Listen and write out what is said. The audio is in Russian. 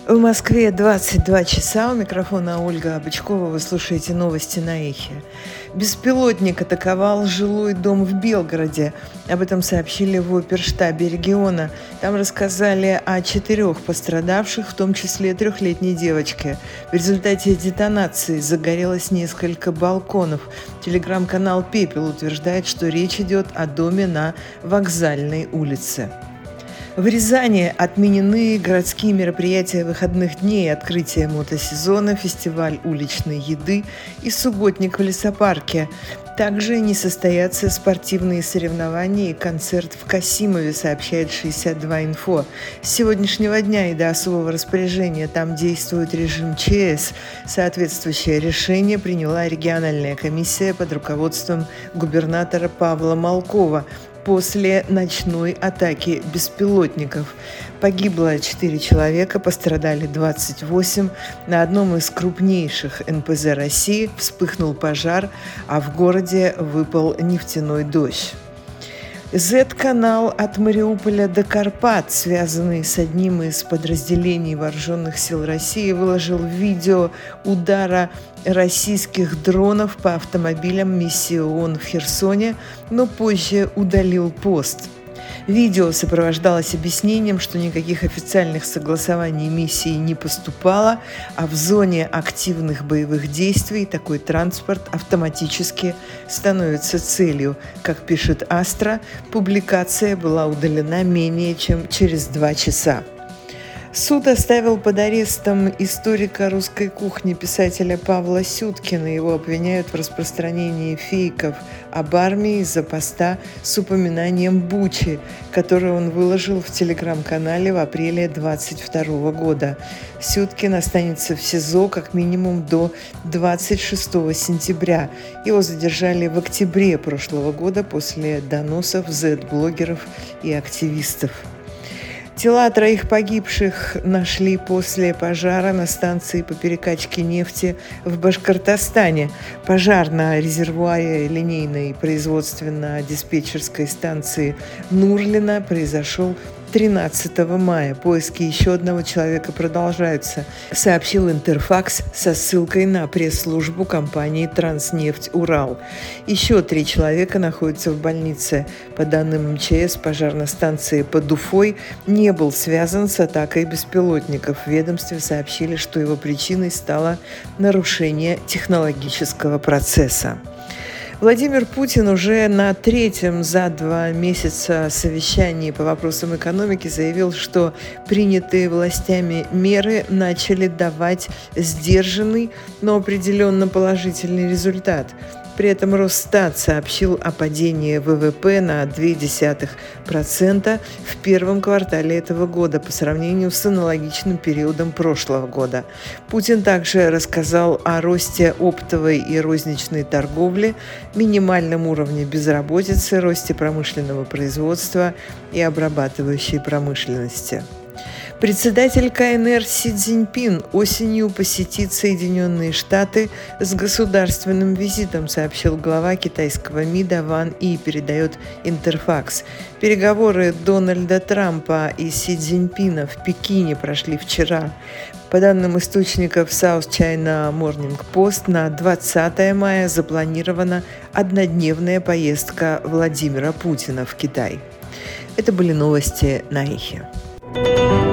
В Москве 22 часа. У микрофона Ольга Бычкова. Вы слушаете новости на Эхе. Беспилотник атаковал жилой дом в Белгороде. Об этом сообщили в оперштабе региона. Там рассказали о 4 пострадавших, в том числе 3-летней девочке. В результате детонации загорелось несколько балконов. Телеграм-канал «Пепел» утверждает, что речь идет о доме на Вокзальной улице. В Рязани отменены городские мероприятия выходных дней, открытие мотосезона, фестиваль уличной еды и субботник в лесопарке. Также не состоятся спортивные соревнования и концерт в Касимове, сообщает 62-инфо. С сегодняшнего дня и до особого распоряжения там действует режим ЧС. Соответствующее решение приняла региональная комиссия под руководством губернатора Павла Малкова после ночной атаки беспилотников. Погибло 4 человека, пострадали 28. На одном из крупнейших НПЗ России вспыхнул пожар, а в городе выпал нефтяной дождь. Z-канал от Мариуполя до Карпат, связанный с одним из подразделений вооруженных сил России, выложил видео удара российских дронов по автомобилям миссии ООН в Херсоне, но позже удалил пост. Видео сопровождалось объяснением, что никаких официальных согласований миссии не поступало, а в зоне активных боевых действий такой транспорт автоматически становится целью. Как пишет Астра, публикация была удалена менее чем через 2 часа. Суд оставил под арестом историка русской кухни писателя Павла Сюткина. Его обвиняют в распространении фейков об армии из-за поста с упоминанием Бучи, который он выложил в телеграм-канале в апреле 2022 года. Сюткин останется в СИЗО как минимум до 26 сентября. Его задержали в октябре прошлого года после доносов Z-блогеров и активистов. Тела 3 погибших нашли после пожара на станции по перекачке нефти в Башкортостане. Пожар на резервуаре линейной производственно-диспетчерской станции Нурлина произошел 13 мая. Поиски еще одного человека продолжаются, сообщил Интерфакс со ссылкой на пресс-службу компании «Транснефть Урал». Еще 3 человека находятся в больнице. По данным МЧС, пожар на станции под Уфой не был связан с атакой беспилотников. В ведомстве сообщили, что его причиной стало нарушение технологического процесса. Владимир Путин уже на 3-м за 2 месяца совещании по вопросам экономики заявил, что принятые властями меры начали давать сдержанный, но определенно положительный результат. При этом Росстат сообщил о падении ВВП на 0,2% в первом квартале этого года по сравнению с аналогичным периодом прошлого года. Путин также рассказал о росте оптовой и розничной торговли, минимальном уровне безработицы, росте промышленного производства и обрабатывающей промышленности. Председатель КНР Си Цзиньпин осенью посетит Соединенные Штаты с государственным визитом, сообщил глава китайского МИДа Ван И, передает Интерфакс. Переговоры Дональда Трампа и Си Цзиньпина в Пекине прошли вчера. По данным источников South China Morning Post, на 20 мая запланирована однодневная поездка Владимира Путина в Китай. Это были новости на Эхе.